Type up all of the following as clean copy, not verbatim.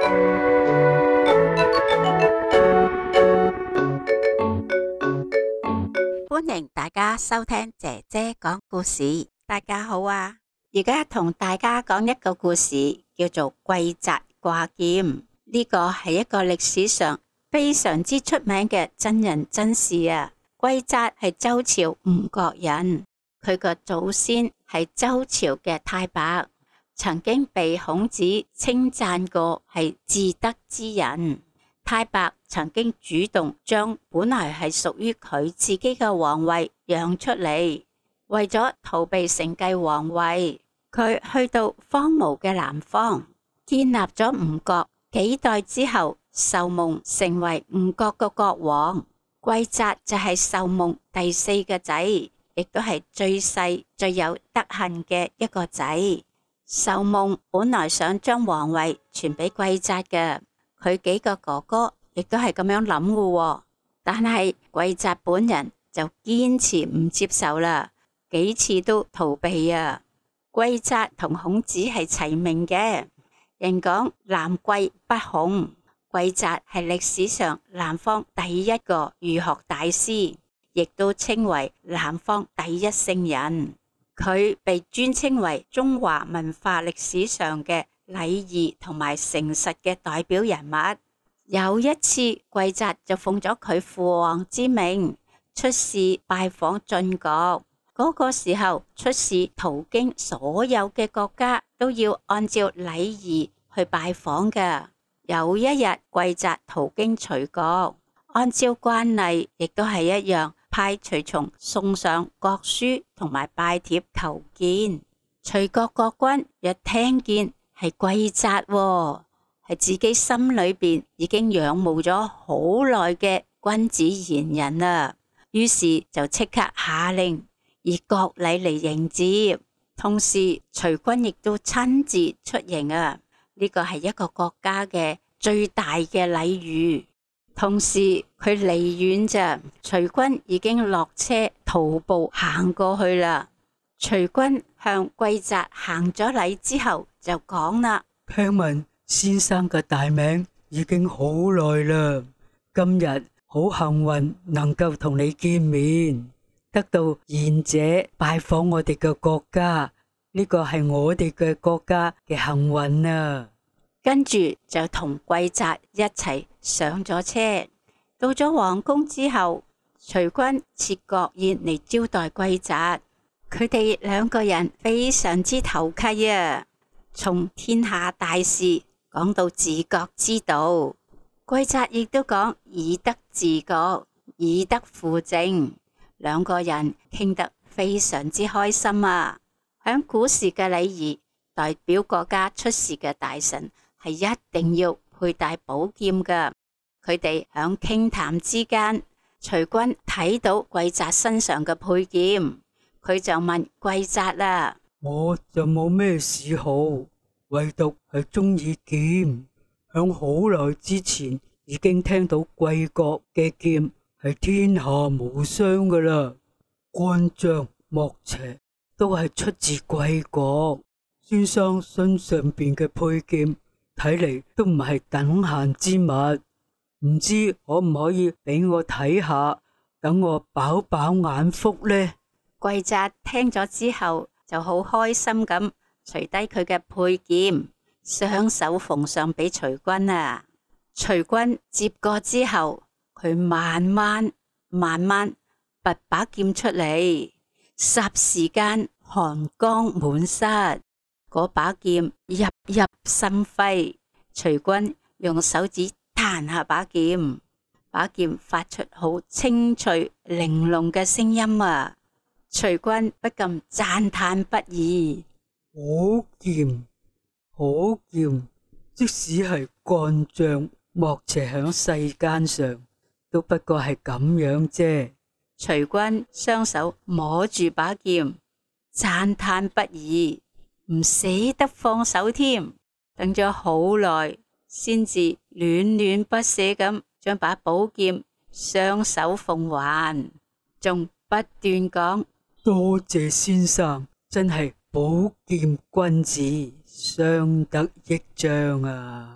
歡迎大家收聽姐姐講故事。大家好啊！而家同大家講一個故事，叫做季札掛劍。呢個係一個歷史上非常之出名嘅真人真事啊！季札係周朝吳國人，佢個祖先係周朝嘅太白，曾經被孔子稱讚過係至德之人。太白曾經主動將本來係屬於佢自己嘅皇位讓出嚟，為咗逃避承繼皇位，佢去到荒蕪嘅南方，建立咗吳國。幾代之後，受蒙成為吳國嘅國王。季札就係受蒙第四個仔，亦都係最細最有德行嘅一個仔。受蒙本來想將皇位傳俾季札嘅，佢幾個哥哥亦都係咁樣諗嘅，但係季札本人就堅持唔接受啦，幾次都逃避啊。季札同孔子係齊名嘅，人講南季北孔，季札係歷史上南方第一個儒學大師，亦都稱為南方第一聖人。佢被尊稱為中華文化歷史上嘅禮儀同埋誠實嘅代表人物。有一次，季札就奉咗佢父王之命出使拜訪晉國。嗰個時候出使途經所有嘅國家都要按照禮儀去拜訪嘅。有一日，季札途經徐國，按照慣例亦都係一樣，派隨從送上國書同埋拜帖求見。徐國國君一聽見係季札，係自己心裏邊已經仰慕咗好耐嘅君子賢人啦，於是就即刻下令以國禮嚟迎接。同時徐君亦都親自出迎啊，呢個係一個國家嘅最大嘅禮遇。同時佢離遠咋，徐君已經落車徒步行過去啦。徐君向季札行咗禮之後就講啦： 聽聞先生嘅大名已經好耐啦，今日好幸運能夠同你見面，得到賢者拜訪我哋嘅國家，呢個係我哋嘅國家嘅幸運啊！ 跟住就同季札一齊上咗車，到咗皇宮之後，徐君設國宴嚟招待季札。佢哋兩個人非常之投契啊，從天下大事講到治國之道。季札亦都講以德治國，以德輔政，兩個人傾得非常之開心啊！響古時嘅禮儀，代表國家出使嘅大臣係一定要佩戴寶劍噶。佢哋響傾談之間，徐君睇到季札身上嘅佩劍，佢就問季札啦： 我就冇咩嗜好，唯獨係中意劍。響好耐之前已經聽到貴國嘅劍係天下無雙噶啦，干將莫邪都係出自貴國。先生身上邊嘅佩劍睇嚟都唔係等閒之物，唔知可唔可以俾我睇下，等我飽飽眼福呢？ 季札聽咗之後就好開心咁除低佢嘅佩劍，雙手奉上俾徐君啊。徐君接過之後，佢慢慢拔把劍出嚟，霎時間寒光滿室，嗰把劍入入心扉。徐君用手指彈下把劍，把劍發出好清脆玲瓏嘅聲音啊！徐君不禁讚嘆不已。 可劍，可劍，即使係干將莫邪響世間上，都不過係咁樣啫。 徐君雙手摸住把劍，讚嘆不已，唔捨得放手添。等咗好耐，先至戀戀不捨咁將把寶劍雙手奉還，仲不斷講： 多謝先生，真係寶劍君子，相得益彰啊！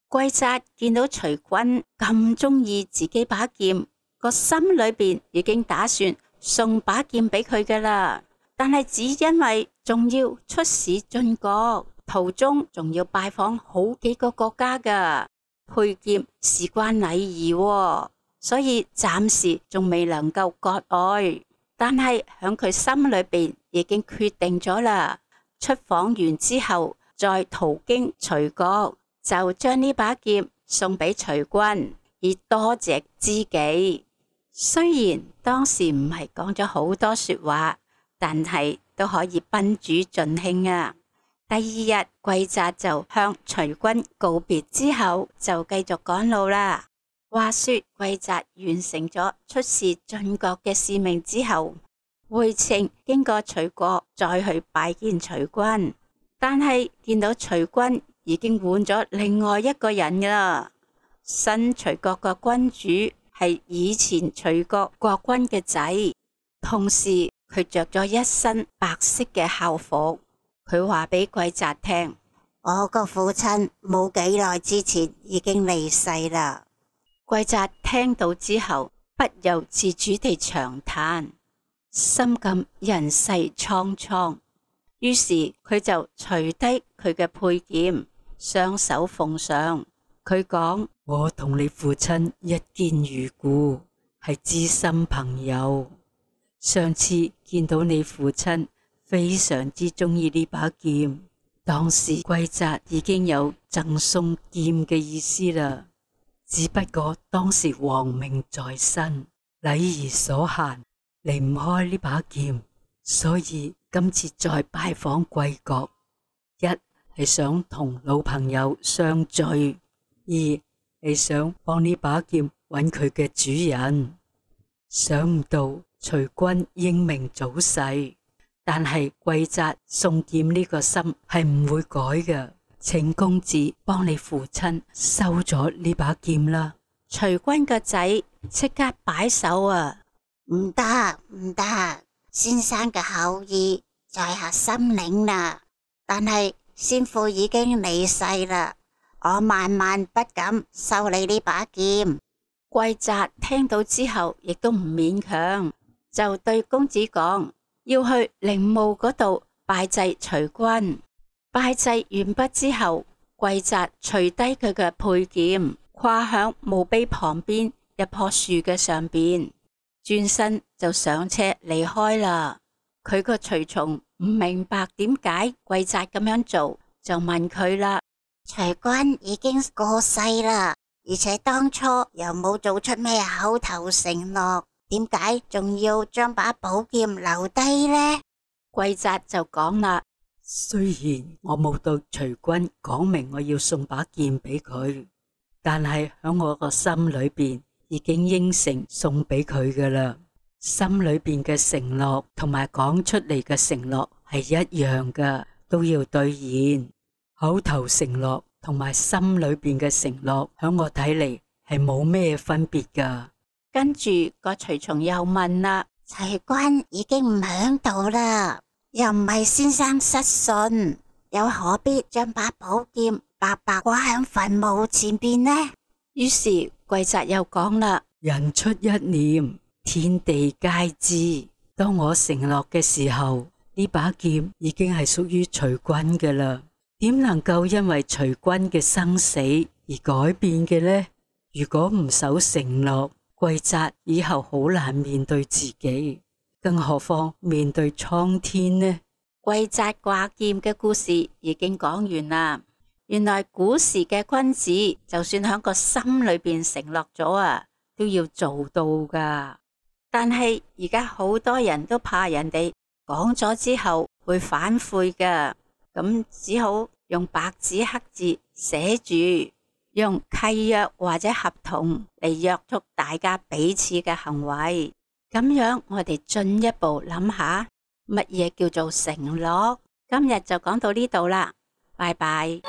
貴澤見到徐君咁中意自己把劍，個心裏邊已經打算送把劍俾佢噶啦。但係只因為仲要出使晉國，途中仲要拜訪好幾個國家噶，佩劍事關禮儀喎，所以暫時仲未能夠割愛。但係響佢心裏邊已經決定咗啦，出訪完之後再途經徐國，就將呢把劍送俾徐君，以多謝知己。雖然當時唔係講咗好多說話，但係都可以賓主盡興啊。第二日，貴澤就向徐君告別之後，就繼續趕路啦。話說貴澤完成咗出使晉國嘅使命之後，回程經過徐國，再去拜見徐君，但係見到徐君已經換咗另外一個人啦。新徐國嘅君主係以前徐國國君嘅仔，同時佢着咗一身白色嘅校服。佢話俾貴澤聽：我個父親冇幾耐之前已經離世啦。貴澤聽到之後，不由自主地長嘆，心感人世蒼蒼。於是佢就除低佢嘅佩劍，雙手奉上。佢講：我同你父親一見如故，係知心朋友。上次見到你父親非常之中意呢把劍，當時貴澤已經有贈送劍嘅意思啦。只不過當時皇命在身，禮儀所限，離唔開呢把劍，所以今次再拜訪貴國，一係想同老朋友相聚，二係想幫呢把劍揾佢嘅主人。想唔到徐君英明早逝，但係貴澤送劍呢個心係唔會改嘅。請公子幫你父親收咗呢把劍啦。徐君個仔即刻擺手啊！唔得唔得，先生嘅厚意在下心領啦。但係先父已經離世啦，我萬萬不敢收你呢把劍。貴澤聽到之後亦都唔勉強，就對公子講要去陵墓嗰度拜祭徐君。拜祭完畢之後，貴澤除低佢嘅佩劍，掛響墓碑旁邊一棵樹嘅上邊，轉身就上車離開啦。佢個隨從唔明白點解貴澤咁樣做，就問佢啦：徐君已經過世啦，而且當初又冇做出咩口頭承諾，點解仲要將把寶劍留低呢？貴澤就講啦：雖然我冇對徐君講明我要送把劍俾佢，但係喺我個心裏邊已經應承送俾佢噶啦。心裏邊嘅承諾同埋講出嚟嘅承諾係一樣噶，都要兌現。口頭承諾同埋心裏邊嘅承諾，喺我睇嚟係冇咩分別噶。跟住個隨從又問啦：徐君已經唔響度啦，又唔係先生失信，又何必將把寶劍白白掛響墳墓前邊呢？於是貴澤又講啦：人出一念，天地皆知。當我承諾嘅時候，呢把劍已經係屬於徐君嘅啦，點能夠因為徐君嘅生死而改變嘅呢？如果唔守承諾，貴澤以後好難面對自己，更何況面對蒼天呢？貴澤掛劍嘅故事已經講完啦。原來古時嘅君子，就算喺個心裏邊承諾咗啊，都要做到噶。但係而家好多人都怕人哋講咗之後會反悔噶，咁只好用白紙黑字寫住，用契約或者合同嚟約束大家彼此嘅行為。咁樣我哋進一步諗下，乜嘢叫做承諾？今日就講到呢度啦，拜拜。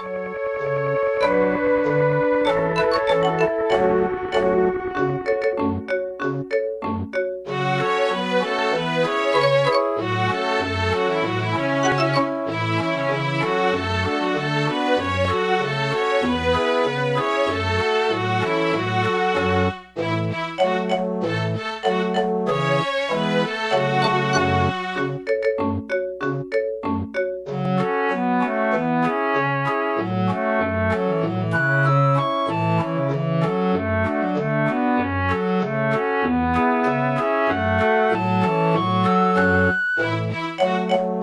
拜。